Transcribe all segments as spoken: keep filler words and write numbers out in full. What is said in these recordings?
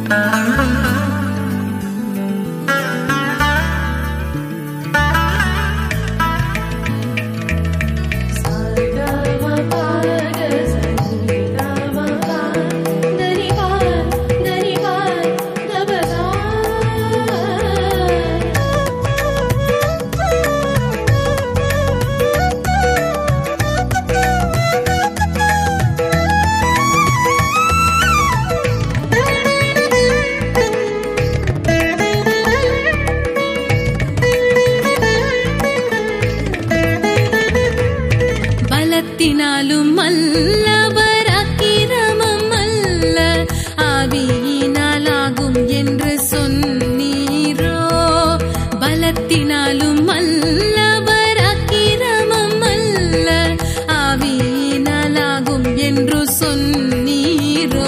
பலத்தினாலும் அல்ல பராக்கிரமம் அல்ல ஆவியினாலாகும் என்று சொன்னீரோ. பலத்தினாலும் அல்ல பராக்கிரமம் அல்ல ஆவியினாலாகும் என்று சொன்னீரோ.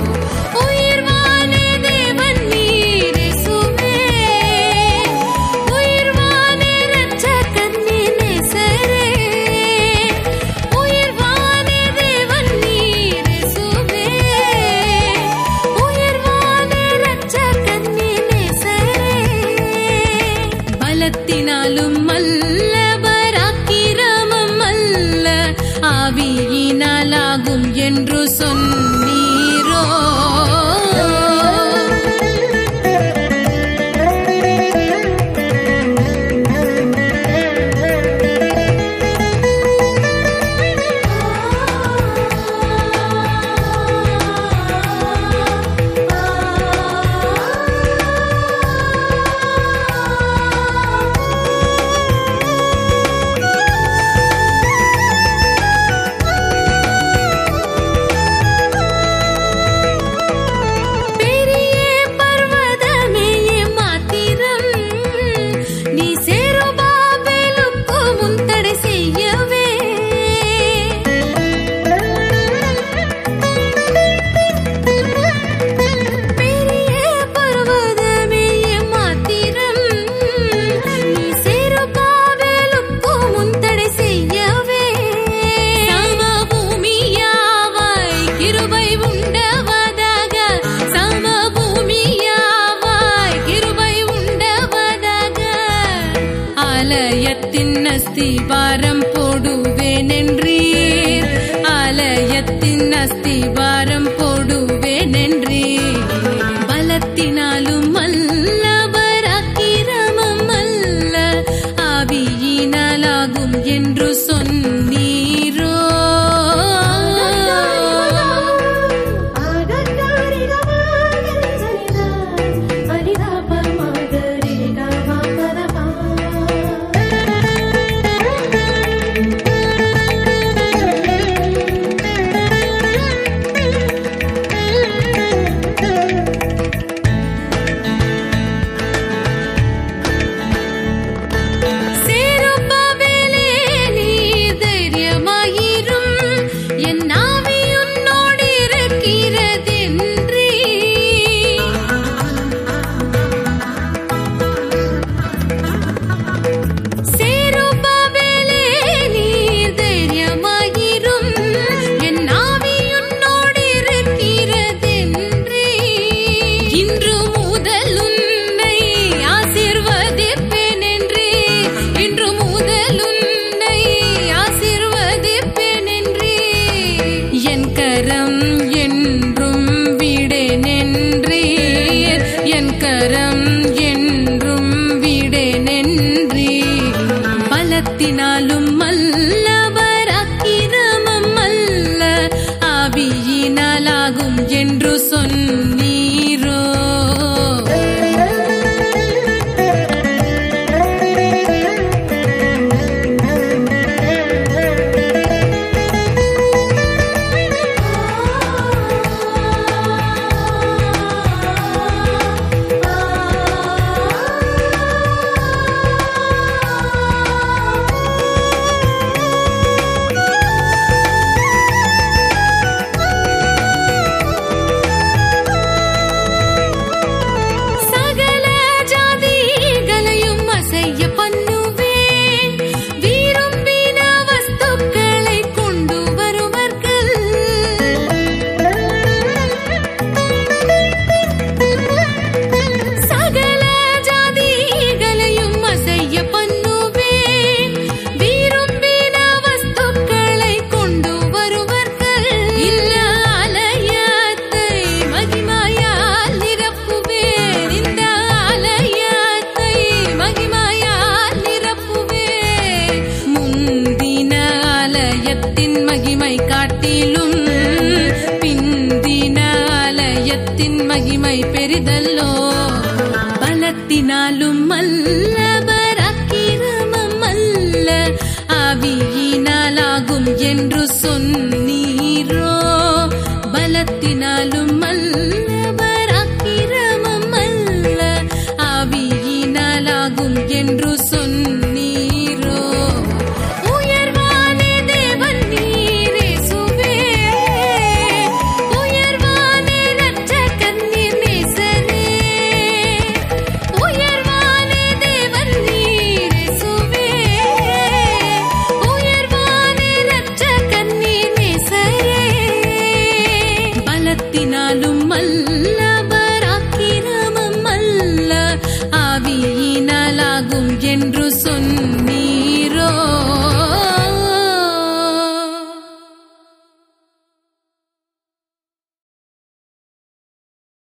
பலத்தினாலும் அல்ல பராக்கிரமம் அல்ல ஆவியினாலாகும் என்று சொன்னீரோ. ஆலயத்தின் அஸ்திபாரம் போடுவேனென்றீர், ஆலயத்தின் அஸ்திபாரம் போடுவேனென்றீர். பலத்தினாலும் அல்ல பராக்கிரமம் அல்ல ஆவியினாலாகும் என்று சொன்னீரோ. கரம் என்றும் விடேனென்றீர். பலத்தினாலும் அல்ல பராக்கிரமம் அல்ல ஆவியினாலாகும் என்று சொன்னீரோ. மகிமை பெரிதல்லோ. பலத்தினாலும் அல்ல பராக்கிரமம் அல்ல ஆவியினாலாகும் என்று சொன்னீரோ. பலத்தினாலும் அல்ல பராக்கிரமம் அல்ல ஆவியினாலாகும் என்று சொன்னீரோ. உயர்வானே தேவன் நீரேசுவே, உயர்வானே இரட்சகன் நீர் நேசரே. உயர்வானே தேவன் நீரேசுவே, உயர்வானே இரட்சகன் நீர் நேசரே. பலத்தினாலும் அல்ல